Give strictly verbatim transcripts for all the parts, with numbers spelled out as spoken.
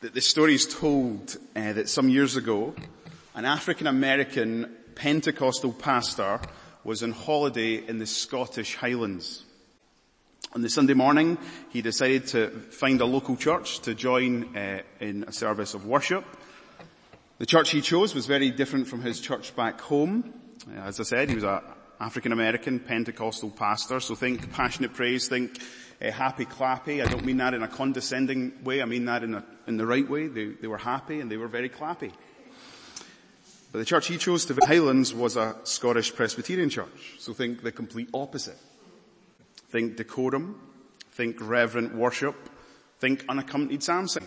The, the story is told uh, that some years ago, an African-American Pentecostal pastor was on holiday in the Scottish Highlands. On the Sunday morning, he decided to find a local church to join uh, in a service of worship. The church he chose was very different from his church back home. Uh, as I said, he was an African-American Pentecostal pastor, so think passionate praise, think uh, happy clappy. I don't mean that in a condescending way, I mean that in, a, in the right way. They, they were happy and they were very clappy. But the church he chose to visit Highlands was a Scottish Presbyterian church, so think the complete opposite. Think decorum, think reverent worship, think unaccompanied psalm singing.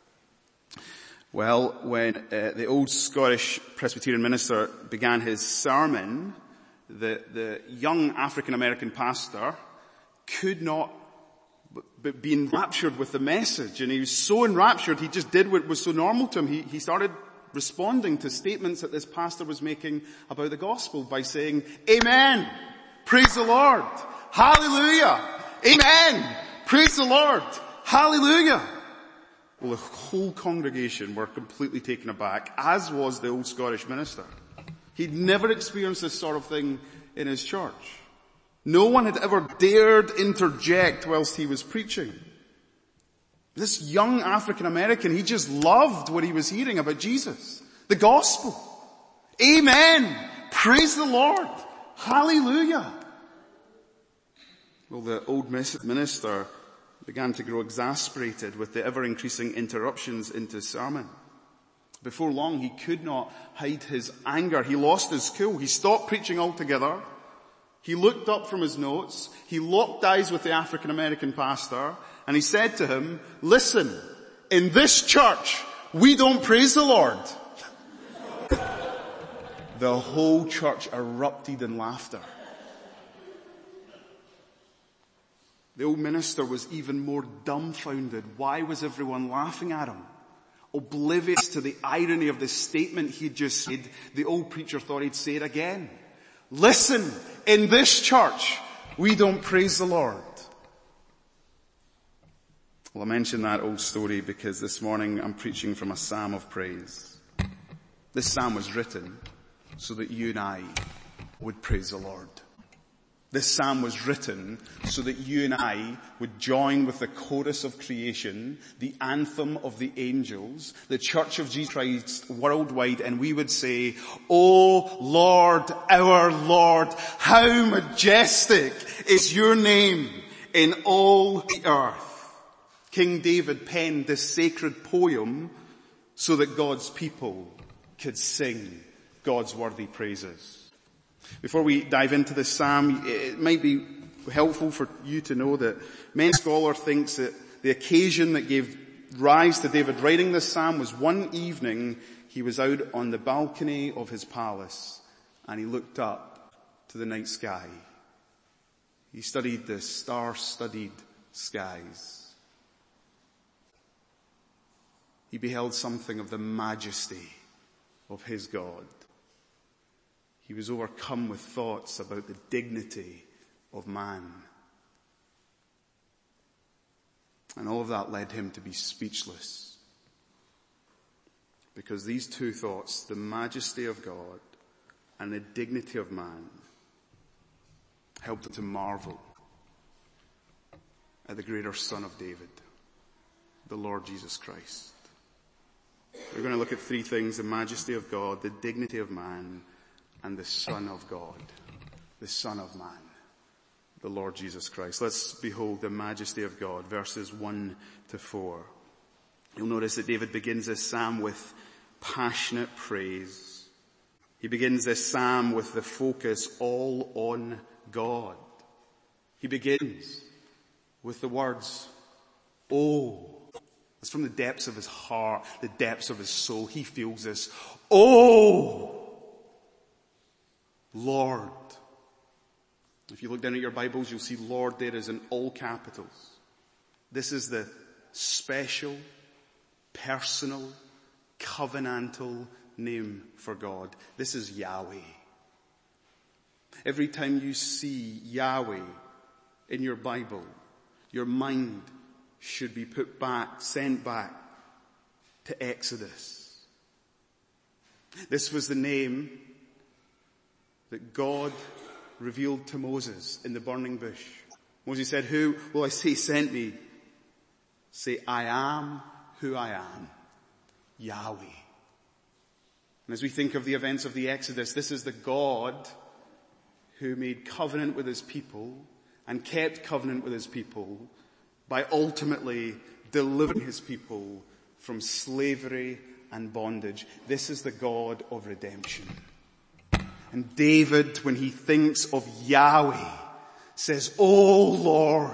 Well, when uh, the old Scottish Presbyterian minister began his sermon, the, the young African-American pastor could not but be enraptured with the message. And he was so enraptured, he just did what was so normal to him. He, he started responding to statements that this pastor was making about the gospel by saying, "Amen! Praise the Lord! Hallelujah! Amen! Praise the Lord! Hallelujah!" Well, the whole congregation were completely taken aback, as was the old Scottish minister. He'd never experienced this sort of thing in his church. No one had ever dared interject whilst he was preaching. This young African-American, he just loved what he was hearing about Jesus, the gospel. Amen! Praise the Lord! Hallelujah! Well, the old minister began to grow exasperated with the ever-increasing interruptions into his sermon. Before long, he could not hide his anger. He lost his cool. He stopped preaching altogether. He looked up from his notes. He locked eyes with the African-American pastor, and he said to him, "Listen, in this church, we don't praise the Lord." The whole church erupted in laughter. The old minister was even more dumbfounded. Why was everyone laughing at him? Oblivious to the irony of the statement he'd just said, the old preacher thought he'd say it again. "Listen, in this church, we don't praise the Lord." Well, I mention that old story because this morning I'm preaching from a psalm of praise. This psalm was written so that you and I would praise the Lord. This psalm was written so that you and I would join with the chorus of creation, the anthem of the angels, the Church of Jesus Christ worldwide, and we would say, "O Lord, our Lord, how majestic is your name in all the earth." King David penned this sacred poem so that God's people could sing God's worthy praises. Before we dive into this psalm, it might be helpful for you to know that many scholars think that the occasion that gave rise to David writing this psalm was one evening he was out on the balcony of his palace and he looked up to the night sky. He studied the star-studded skies. He beheld something of the majesty of his God. He was overcome with thoughts about the dignity of man. And all of that led him to be speechless. Because these two thoughts, the majesty of God and the dignity of man, helped him to marvel at the greater Son of David, the Lord Jesus Christ. We're going to look at three things: the majesty of God, the dignity of man, and the Son of God, the Son of Man, the Lord Jesus Christ. Let's behold the majesty of God, verses one to four. You'll notice that David begins this psalm with passionate praise. He begins this psalm with the focus all on God. He begins with the words, "Oh." It's from the depths of his heart, the depths of his soul. He feels this, "Oh, Lord." If you look down at your Bibles, you'll see Lord there is in all capitals. This is the special, personal, covenantal name for God. This is Yahweh. Every time you see Yahweh in your Bible, your mind should be put back, sent back to Exodus. This was the name that God revealed to Moses in the burning bush. Moses said, "Who will I say sent me?" Say, "I am who I am, Yahweh." And as we think of the events of the Exodus, this is the God who made covenant with his people and kept covenant with his people by ultimately delivering his people from slavery and bondage. This is the God of redemption. And David, when he thinks of Yahweh, says, "Oh Lord,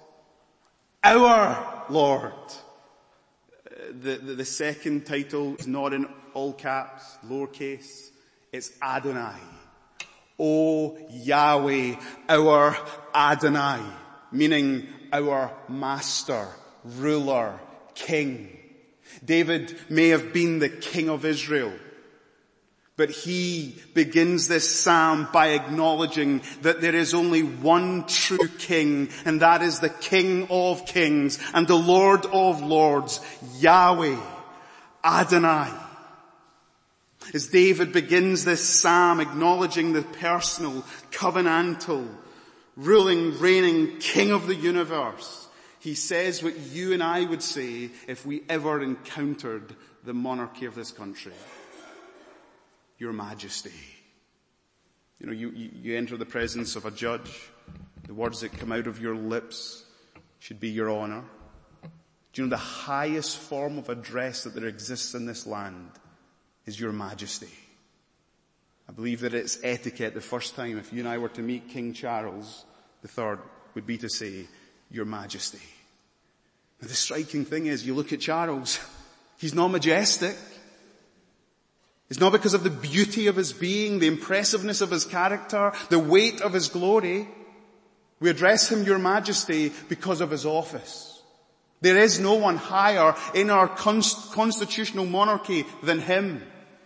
our Lord." The, the, the second title is not in all caps, lowercase. It's Adonai. "O Yahweh, our Adonai," meaning our master, ruler, king. David may have been the king of Israel, but he begins this psalm by acknowledging that there is only one true king, and that is the King of Kings and the Lord of Lords, Yahweh, Adonai. As David begins this psalm acknowledging the personal, covenantal, ruling, reigning King of the universe, he says what you and I would say if we ever encountered the monarchy of this country. "Your Majesty." You know, you, you, you enter the presence of a judge. The words that come out of your lips should be "Your Honor." Do you know the highest form of address that there exists in this land is "Your Majesty"? I believe that it's etiquette the first time if you and I were to meet King Charles the Third would be to say, "Your Majesty." Now the striking thing is, you look at Charles, he's not majestic. It's not because of the beauty of his being, the impressiveness of his character, the weight of his glory. We address him "Your Majesty" because of his office. There is no one higher in our const- constitutional monarchy than him.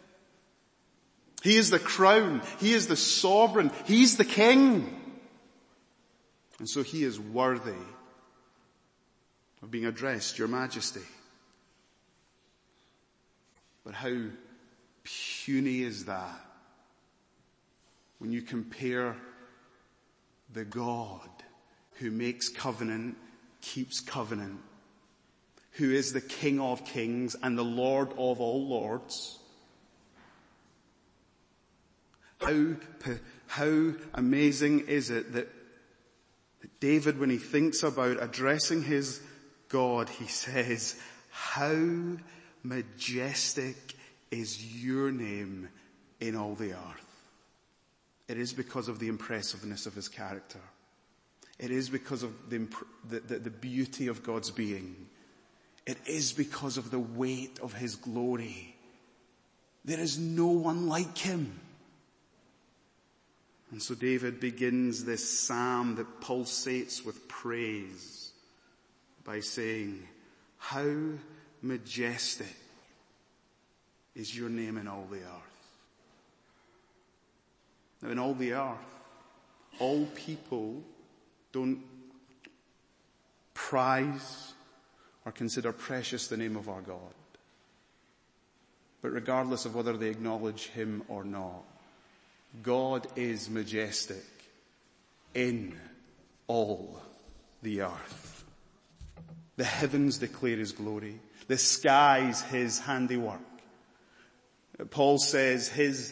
He is the crown. He is the sovereign. He's the king. And so he is worthy of being addressed "Your Majesty." But how puny is that when you compare the God who makes covenant, keeps covenant, who is the King of Kings and the Lord of all lords. How, how amazing is it that David, when he thinks about addressing his God, he says, "How majestic is your name in all the earth." It is because of the impressiveness of his character. It is because of the, the, the, the beauty of God's being. It is because of the weight of his glory. There is no one like him. And so David begins this psalm that pulsates with praise by saying, "How majestic is your name in all the earth." Now in all the earth, all people don't prize or consider precious the name of our God. But regardless of whether they acknowledge him or not, God is majestic in all the earth. The heavens declare his glory. The skies his handiwork. Paul says his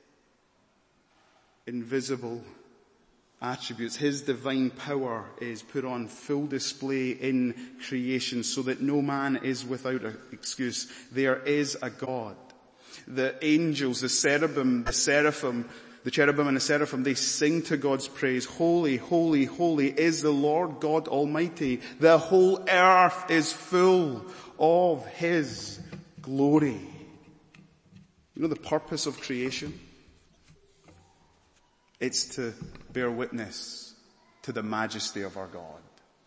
invisible attributes, his divine power is put on full display in creation so that no man is without an excuse. There is a God. The angels, the cherubim, the seraphim, the cherubim and the seraphim, they sing to God's praise. "Holy, holy, holy is the Lord God Almighty. The whole earth is full of his glory." You know the purpose of creation? It's to bear witness to the majesty of our God.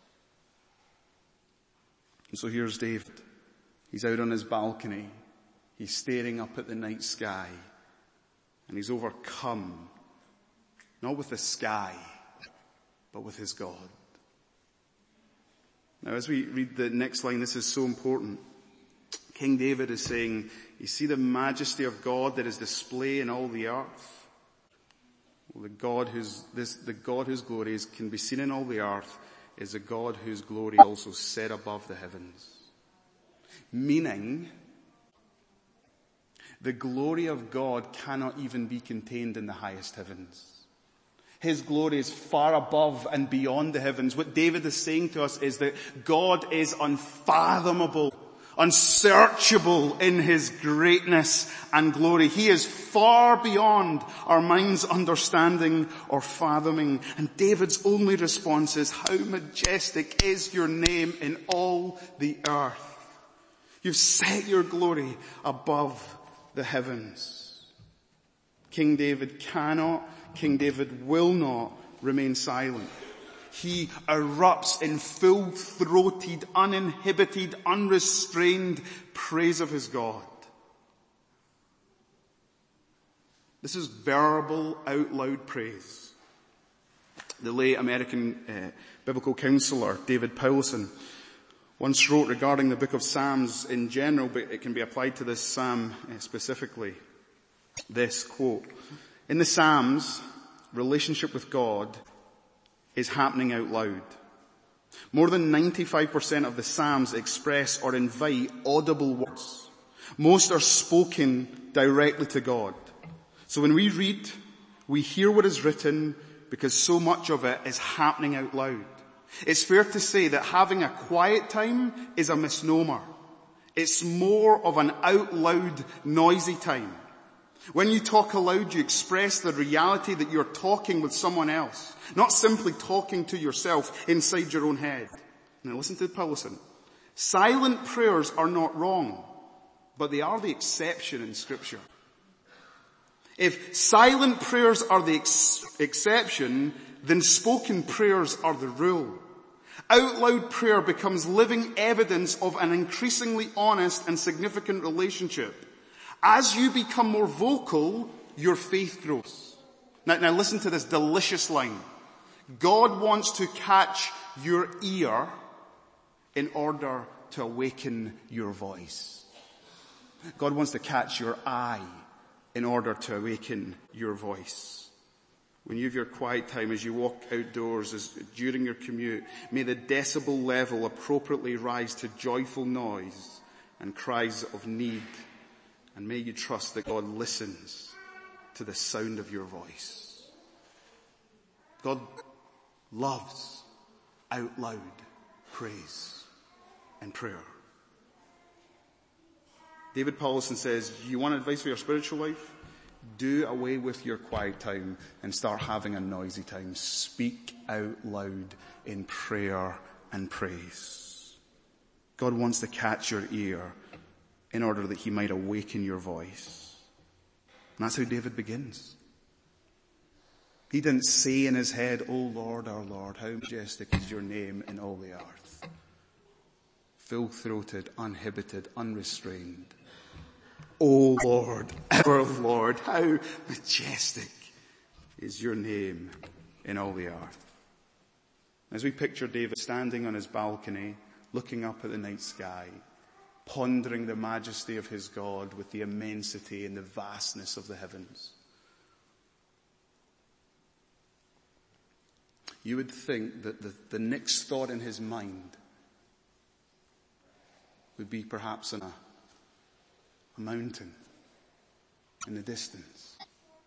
And so here's David. He's out on his balcony. He's staring up at the night sky. And he's overcome, not with the sky, but with his God. Now as we read the next line, this is so important. King David is saying, you see the majesty of God that is displayed in all the earth? Well, the God whose, this, the God whose glories can be seen in all the earth is a God whose glory also set above the heavens. Meaning, the glory of God cannot even be contained in the highest heavens. His glory is far above and beyond the heavens. What David is saying to us is that God is unfathomable, unsearchable in his greatness and glory. He is far beyond our mind's understanding or fathoming. And David's only response is, how majestic is your name in all the earth. You've set your glory above the heavens. King David cannot, King David will not remain silent. He erupts in full-throated, uninhibited, unrestrained praise of his God. This is verbal, out-loud praise. The late American uh, biblical counselor David Powlison once wrote regarding the book of Psalms in general, but it can be applied to this psalm uh, specifically. This quote, in the Psalms, relationship with God is happening out loud. More than ninety-five percent of the Psalms express or invite audible words. Most are spoken directly to God. So when we read, we hear what is written because so much of it is happening out loud. It's fair to say that having a quiet time is a misnomer. It's more of an out loud, noisy time. When you talk aloud, you express the reality that you're talking with someone else, not simply talking to yourself inside your own head. Now listen to Powlison. Silent prayers are not wrong, but they are the exception in Scripture. If silent prayers are the ex- exception, then spoken prayers are the rule. Out loud prayer becomes living evidence of an increasingly honest and significant relationship. As you become more vocal, your faith grows. Now, now listen to this delicious line. God wants to catch your ear in order to awaken your voice. God wants to catch your eye in order to awaken your voice. When you have your quiet time as you walk outdoors, as during your commute, may the decibel level appropriately rise to joyful noise and cries of need. And may you trust that God listens to the sound of your voice. God loves out loud praise and prayer. David Powlison says, you want advice for your spiritual life? Do away with your quiet time and start having a noisy time. Speak out loud in prayer and praise. God wants to catch your ear in order that he might awaken your voice. And that's how David begins. He didn't say in his head, "Oh Lord, our Lord, how majestic is your name in all the earth." Full-throated, uninhibited, unrestrained. "Oh Lord, our Lord, how majestic is your name in all the earth." As we picture David standing on his balcony, looking up at the night sky, pondering the majesty of his God with the immensity and the vastness of the heavens, you would think that the, the next thought in his mind would be perhaps on a, a mountain in the distance,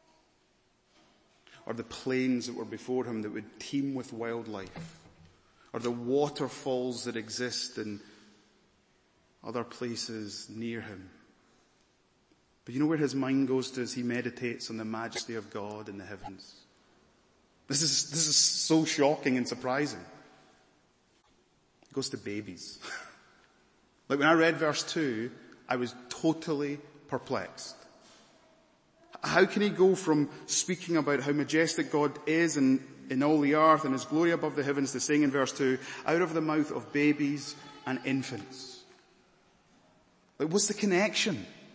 or the plains that were before him that would teem with wildlife, or the waterfalls that exist in other places near him. But you know where his mind goes to as he meditates on the majesty of God in the heavens? This is, this is so shocking and surprising. It goes to babies. Like when I read verse two, I was totally perplexed. How can he go from speaking about how majestic God is in, in all the earth and his glory above the heavens to saying in verse two, out of the mouth of babies and infants? Like, what's the connection?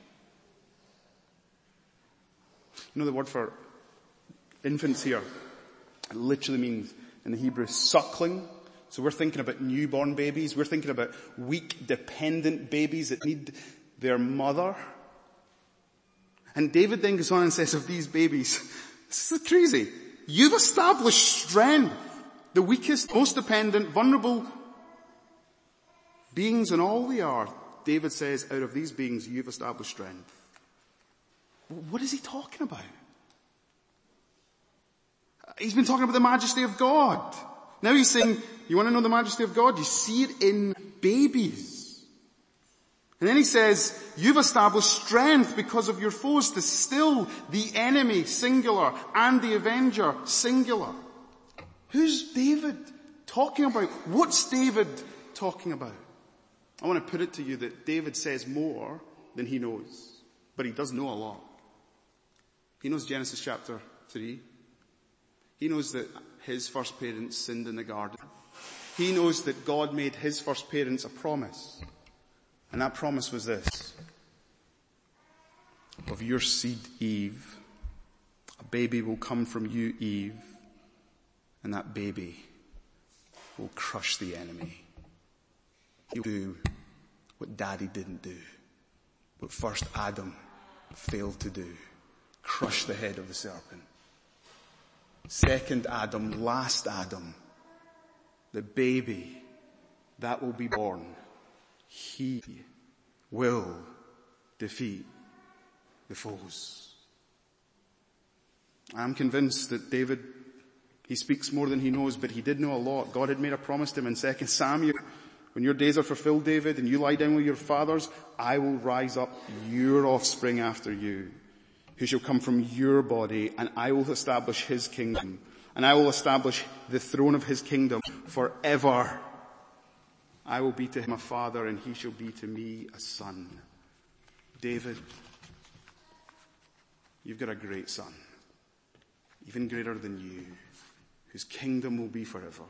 You know the word for infants here? It literally means in the Hebrew suckling. So we're thinking about newborn babies. We're thinking about weak, dependent babies that need their mother. And David then goes on and says of these babies, this is crazy. You've established strength. The weakest, most dependent, vulnerable beings in all the earth. David says, out of these beings, you've established strength. What is he talking about? He's been talking about the majesty of God. Now he's saying, you want to know the majesty of God? You see it in babies. And then he says, you've established strength because of your foes to still the enemy, singular, and the avenger, singular. Who's David talking about? What's David talking about? I want to put it to you that David says more than he knows, but he does know a lot. He knows Genesis chapter three. He knows that his first parents sinned in the garden. He knows that God made his first parents a promise. And that promise was this: of your seed, Eve, a baby will come from you, Eve, and that baby will crush the enemy. He'll do what Daddy didn't do, what first Adam failed to do: crush the head of the serpent. Second Adam, last Adam, the baby that will be born, he will defeat the foes. I'm convinced that David, he speaks more than he knows, but he did know a lot. God had made a promise to him in Second Samuel. When your days are fulfilled, David, and you lie down with your fathers, I will rise up your offspring after you, who shall come from your body, and I will establish his kingdom, and I will establish the throne of his kingdom forever. I will be to him a father, and he shall be to me a son. David, you've got a great son, even greater than you, whose kingdom will be forever.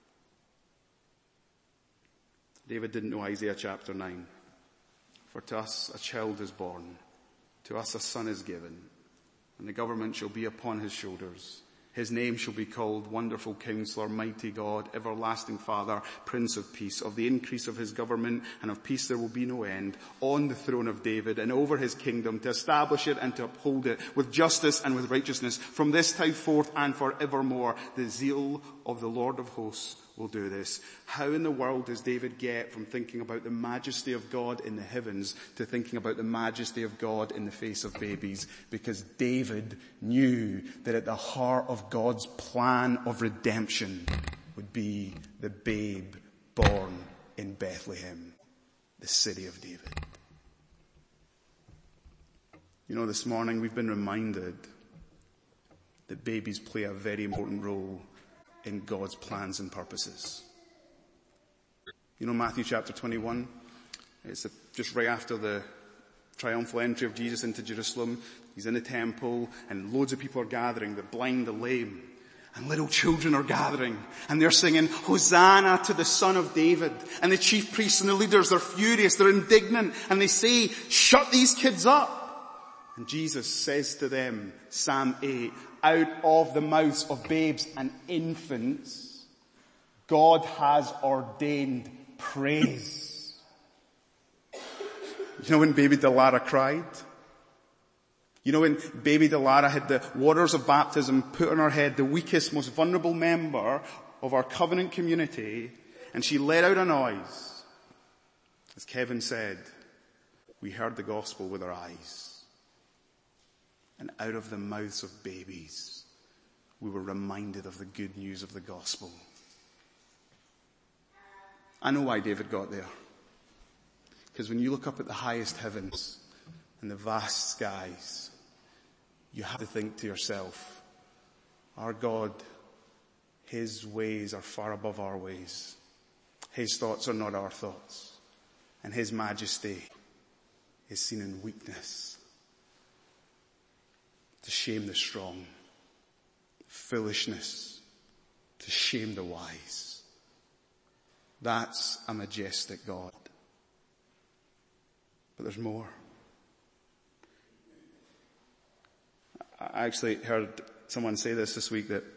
David didn't know Isaiah chapter nine. For to us a child is born, to us a son is given, and the government shall be upon his shoulders. His name shall be called Wonderful Counselor, Mighty God, Everlasting Father, Prince of Peace. Of the increase of his government and of peace there will be no end, on the throne of David and over his kingdom, to establish it and to uphold it with justice and with righteousness from this time forth and forevermore. The zeal of the Lord of hosts will do this. How in the world does David get from thinking about the majesty of God in the heavens to thinking about the majesty of God in the face of babies? Because David knew that at the heart of God's plan of redemption would be the babe born in Bethlehem, the city of David. You know, this morning we've been reminded that babies play a very important role in God's plans and purposes. You know, Matthew chapter twenty-one, it's just right after the triumphal entry of Jesus into Jerusalem. He's in the temple and loads of people are gathering, the blind, the lame, and little children are gathering and they're singing, Hosanna to the Son of David. And the chief priests and the leaders, they're furious, they're indignant, and they say, shut these kids up. And Jesus says to them, Psalm eight, out of the mouths of babes and infants, God has ordained praise. You know when baby Delara cried? You know when baby Delara had the waters of baptism put on her head, the weakest, most vulnerable member of our covenant community, and she let out a noise. As Kevin said, we heard the gospel with our eyes. And out of the mouths of babies, we were reminded of the good news of the gospel. I know why David got there. Because when you look up at the highest heavens and the vast skies, you have to think to yourself, our God, his ways are far above our ways. His thoughts are not our thoughts. And his majesty is seen in weakness. To shame the strong, foolishness, to shame the wise. That's a majestic God. But there's more. I actually heard someone say this this week, that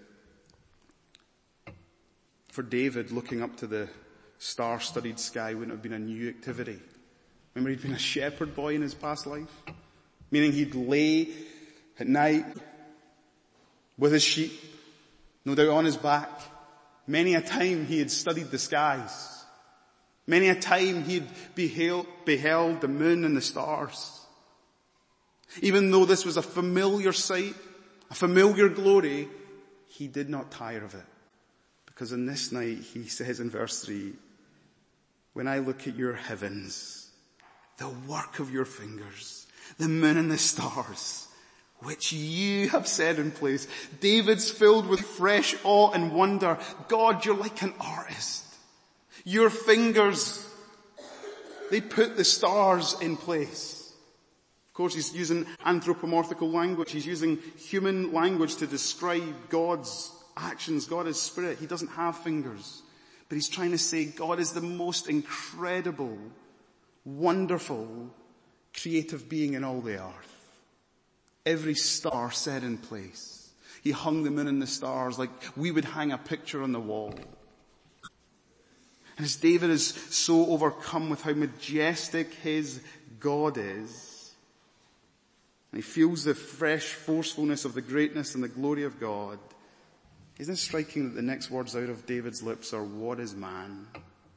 for David, looking up to the star-studded sky wouldn't have been a new activity. Remember, he'd been a shepherd boy in his past life, meaning he'd lay at night with his sheep, no doubt on his back. Many a time he had studied the skies. Many a time he had beheld, beheld the moon and the stars. Even though this was a familiar sight, a familiar glory, he did not tire of it. Because in this night, he says in verse three, when I look at your heavens, the work of your fingers, the moon and the stars, which you have set in place. David's filled with fresh awe and wonder. God, you're like an artist. Your fingers, they put the stars in place. Of course, he's using anthropomorphical language. He's using human language to describe God's actions. God is spirit. He doesn't have fingers. But he's trying to say God is the most incredible, wonderful, creative being in all the earth. Every star set in place. He hung the moon and the stars like we would hang a picture on the wall. And as David is so overcome with how majestic his God is, and he feels the fresh forcefulness of the greatness and the glory of God, isn't it striking that the next words out of David's lips are, what is man?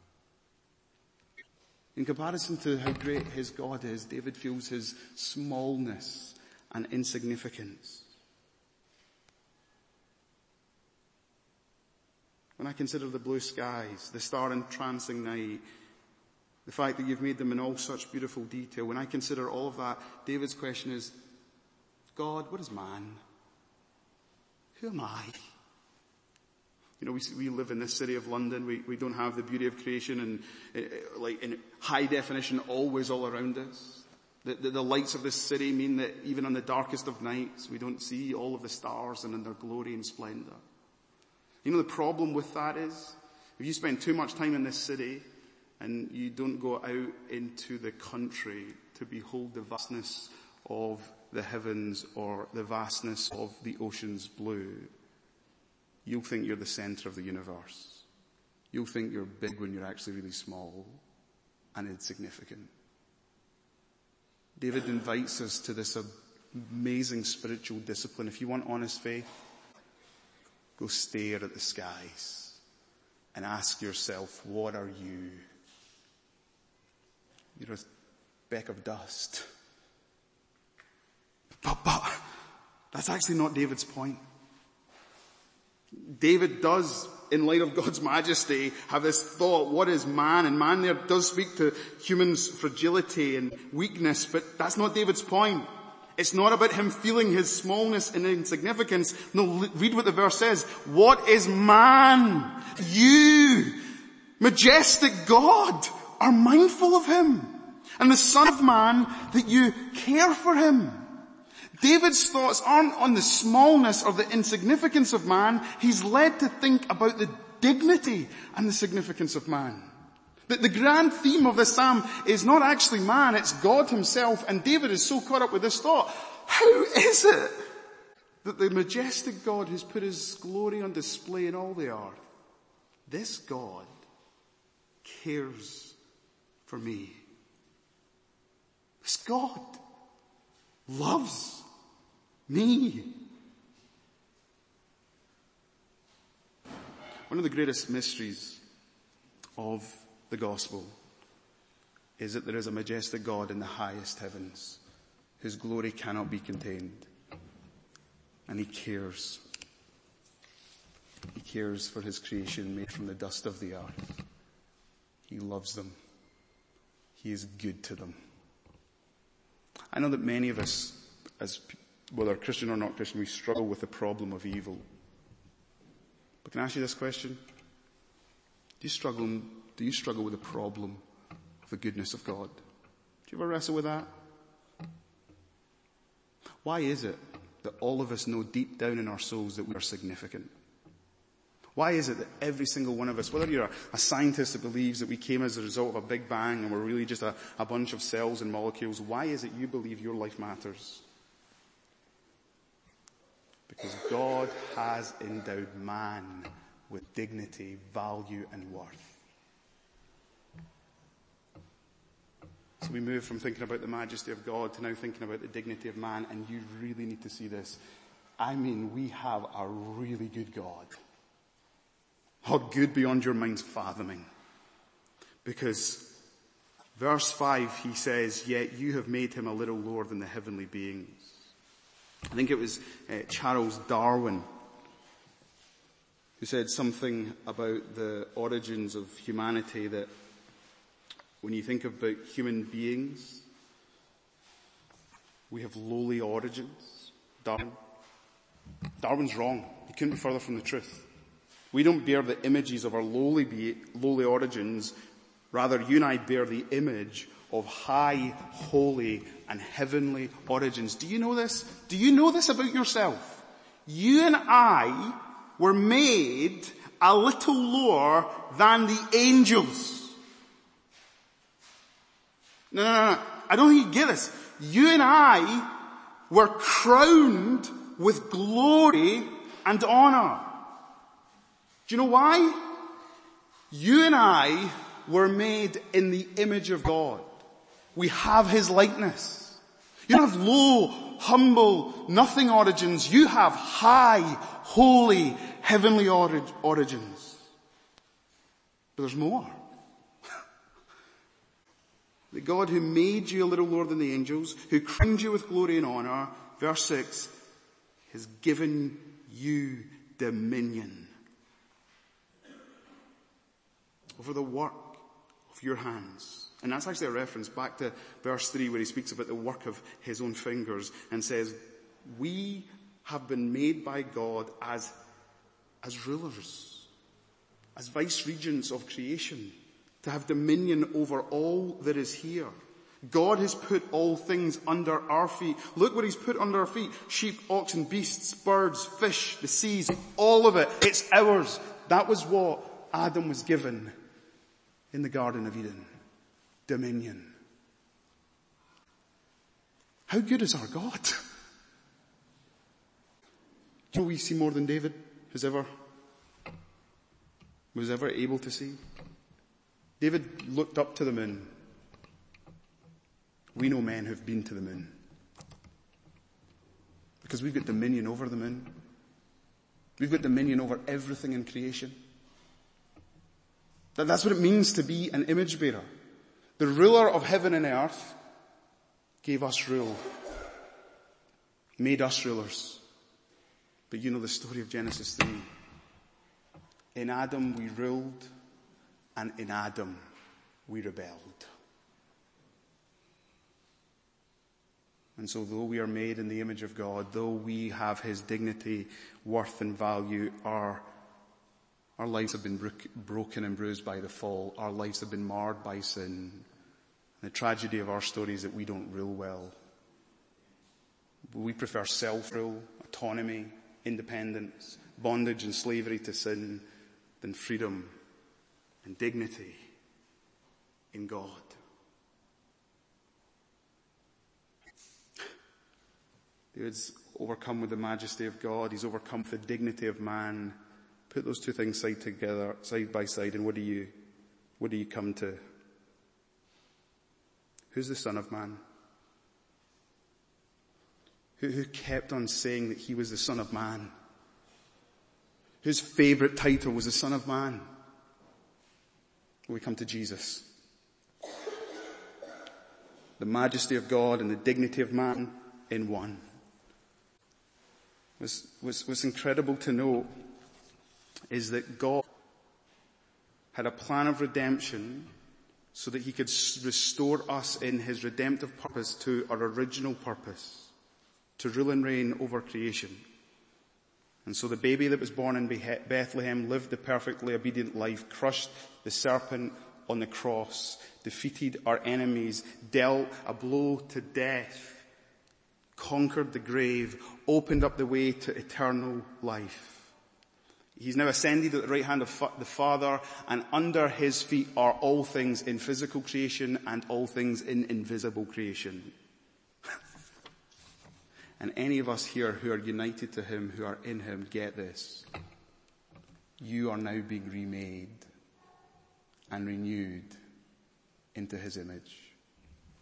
In comparison to how great his God is, David feels his smallness and insignificance. When I consider the blue skies, the star-entrancing night, the fact that you've made them in all such beautiful detail, when I consider all of that, David's question is, God, what is man? Who am I? You know, we, we live in this city of London. We, we don't have the beauty of creation and uh, like in high definition always all around us. The, the, the lights of this city mean that even on the darkest of nights, we don't see all of the stars and in their glory and splendor. You know, the problem with that is, if you spend too much time in this city and you don't go out into the country to behold the vastness of the heavens or the vastness of the ocean's blue, you'll think you're the center of the universe. You'll think you're big when you're actually really small and insignificant. David invites us to this amazing spiritual discipline. If you want honest faith, go stare at the skies and ask yourself, what are you? You're a speck of dust. But, but, that's actually not David's point. David does, in light of God's majesty, have this thought, what is man? And man there does speak to human's fragility and weakness, but that's not David's point. It's not about him feeling his smallness and insignificance. No, read what the verse says. What is man? You, majestic God, are mindful of him. And the Son of Man, that you care for him. David's thoughts aren't on the smallness or the insignificance of man. He's led to think about the dignity and the significance of man. The, the grand theme of this psalm is not actually man, it's God himself. And David is so caught up with this thought. How is it that the majestic God who's put his glory on display in all the earth, this God cares for me? This God loves me. One of the greatest mysteries of the gospel is that there is a majestic God in the highest heavens whose glory cannot be contained. And he cares. He cares for his creation made from the dust of the earth. He loves them. He is good to them. I know that many of us, as whether Christian or not Christian, we struggle with the problem of evil. But can I ask you this question? Do you struggle, do you struggle with the problem of the goodness of God? Do you ever wrestle with that? Why is it that all of us know deep down in our souls that we are significant? Why is it that every single one of us, whether you're a, a scientist that believes that we came as a result of a big bang and we're really just a, a bunch of cells and molecules, why is it you believe your life matters? Because God has endowed man with dignity, value, and worth. So we move from thinking about the majesty of God to now thinking about the dignity of man, and you really need to see this. I mean, we have a really good God. How good beyond your mind's fathoming. Because verse five, he says, yet you have made him a little lower than the heavenly beings. I think it was uh, Charles Darwin who said something about the origins of humanity, that when you think about human beings, we have lowly origins. Darwin. Darwin's wrong. He couldn't be further from the truth. We don't bear the images of our lowly, be- lowly origins. Rather, you and I bear the image of high, holy, and heavenly origins. Do you know this? Do you know this about yourself? You and I were made a little lower than the angels. No, no, no, no. I don't think you get this. You and I were crowned with glory and honor. Do you know why? You and I were made in the image of God. We have his likeness. You don't have low, humble, nothing origins. You have high, holy, heavenly orig- origins. But there's more. The God who made you a little lower than the angels, who crowned you with glory and honor, verse six, has given you dominion over the work of your hands. And that's actually a reference back to verse three, where he speaks about the work of his own fingers and says, we have been made by God as, as rulers, as vice regents of creation, to have dominion over all that is here. God has put all things under our feet. Look what he's put under our feet. Sheep, oxen, beasts, birds, fish, the seas, all of it. It's ours. That was what Adam was given in the Garden of Eden. Dominion. How good is our God? Do you know we see more than David has ever, was ever able to see? David looked up to the moon. We know men who've been to the moon. Because we've got dominion over the moon. We've got dominion over everything in creation. That, that's what it means to be an image bearer. The ruler of heaven and earth gave us rule. Made us rulers. But you know the story of Genesis three. In Adam we ruled, and in Adam we rebelled. And so though we are made in the image of God, though we have his dignity, worth and value, our, our lives have been bro- broken and bruised by the fall. Our lives have been marred by sin. And the tragedy of our story is that we don't rule well. We prefer self-rule, autonomy, independence, bondage and slavery to sin than freedom and dignity in God. David's overcome with the majesty of God. He's overcome with the dignity of man. Put those two things side together, side by side, and what do you, what do you come to? Who's the Son of Man? Who, who kept on saying that he was the Son of Man? Whose favorite title was the Son of Man? We come to Jesus. The majesty of God and the dignity of man in one. What's, what's, what's incredible to know is that God had a plan of redemption so that he could restore us in his redemptive purpose to our original purpose, to rule and reign over creation. And so the baby that was born in Bethlehem lived the perfectly obedient life, crushed the serpent on the cross, defeated our enemies, dealt a blow to death, conquered the grave, opened up the way to eternal life. He's now ascended at the right hand of the Father, and under his feet are all things in physical creation and all things in invisible creation. And any of us here who are united to him, who are in him, get this. You are now being remade and renewed into his image.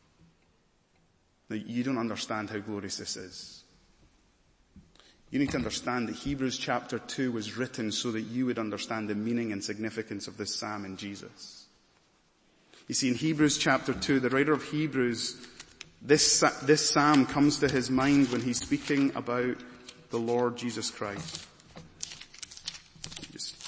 Now, you don't understand how glorious this is. You need to understand that Hebrews chapter two was written so that you would understand the meaning and significance of this psalm in Jesus. You see, in Hebrews chapter two, the writer of Hebrews, this, this psalm comes to his mind when he's speaking about the Lord Jesus Christ. Just,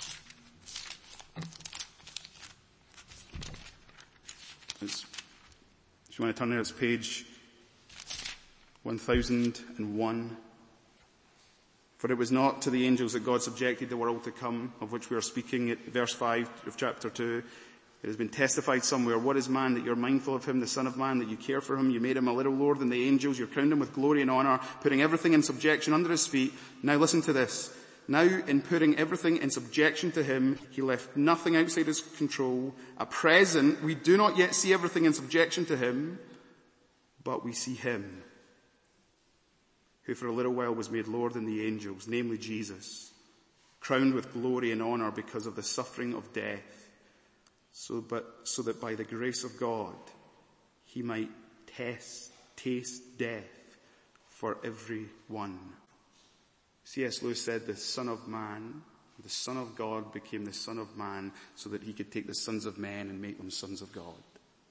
if you want to turn there, it's page one thousand one. For it was not to the angels that God subjected the world to come, of which we are speaking at verse five of chapter two. It has been testified somewhere, what is man that you're mindful of him, the son of man, that you care for him? You made him a little lower than the angels. You crowned him with glory and honor, putting everything in subjection under his feet. Now listen to this. Now in putting everything in subjection to him, he left nothing outside his control. At present, we do not yet see everything in subjection to him, but we see him, who for a little while was made lower than the angels, namely Jesus, crowned with glory and honor because of the suffering of death, so, but, so that by the grace of God he might test, taste death for every one. C S Lewis said the Son of Man, the Son of God became the Son of Man so that he could take the sons of men and make them sons of God.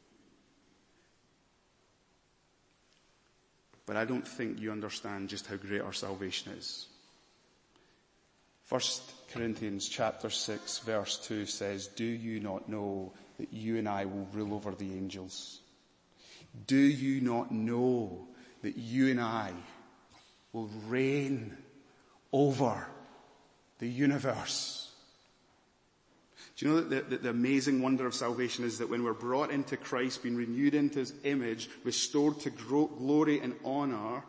But I don't think you understand just how great our salvation is. First Corinthians chapter six verse two says, do you not know that you and I will rule over the angels? Do you not know that you and I will reign over the universe? Do you know that the, the, the amazing wonder of salvation is that when we're brought into Christ, being renewed into his image, restored to grow, glory and honor,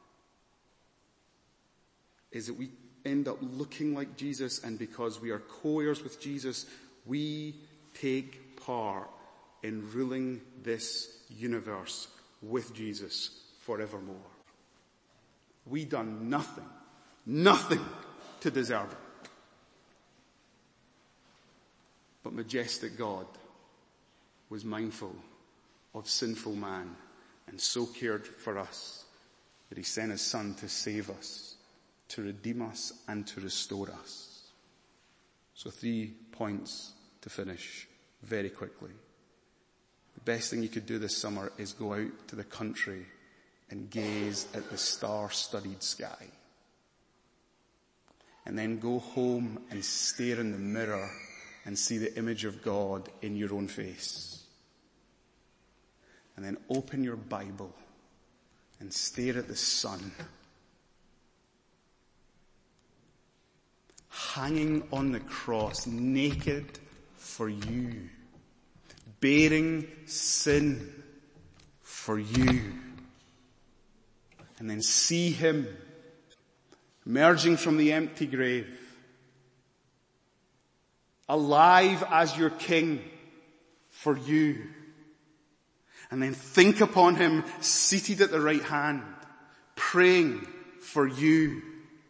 is that we end up looking like Jesus, and because we are co-heirs with Jesus, we take part in ruling this universe with Jesus forevermore. We done nothing, nothing to deserve it. But majestic God was mindful of sinful man and so cared for us that he sent his son to save us, to redeem us and to restore us. So three points to finish very quickly. The best thing you could do this summer is go out to the country and gaze at the star-studded sky. And then go home and stare in the mirror and see the image of God in your own face. And then open your Bible and stare at the sun hanging on the cross, naked for you, bearing sin for you. And then see him emerging from the empty grave, alive as your king for you. And then think upon him seated at the right hand, praying for you.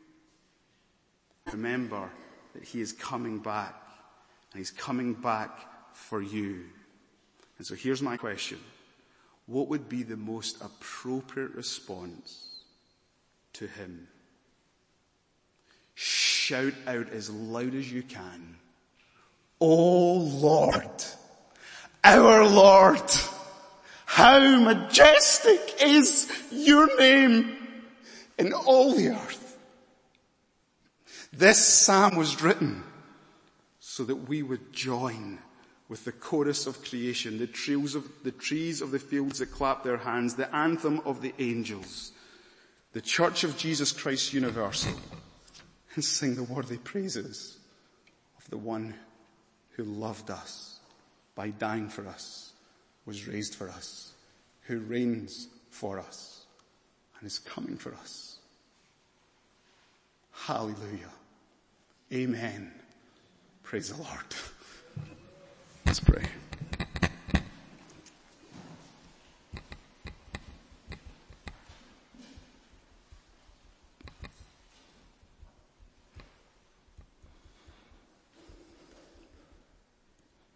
Remember that he is coming back, and he's coming back for you. And so here's my question. What would be the most appropriate response to him? Shout out as loud as you can, "Oh Lord, our Lord, how majestic is your name in all the earth." This psalm was written so that we would join with the chorus of creation, the trees of the trees of the fields that clap their hands, the anthem of the angels, the Church of Jesus Christ Universal, and sing the worthy praises of the one who loved us by dying for us, was raised for us, who reigns for us, and is coming for us. Hallelujah. Amen. Praise the Lord. Let's pray.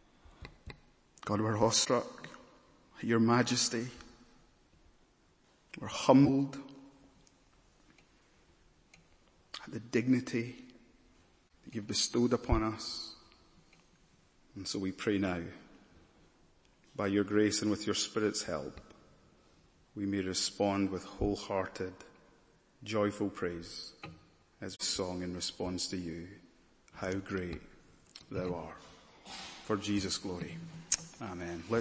God, we're awestruck at your majesty. We're humbled at the dignity that you've bestowed upon us. And so we pray now, by your grace and with your Spirit's help, we may respond with wholehearted, joyful praise as a song in response to you. How great thou art. For Jesus' glory. Amen. Let's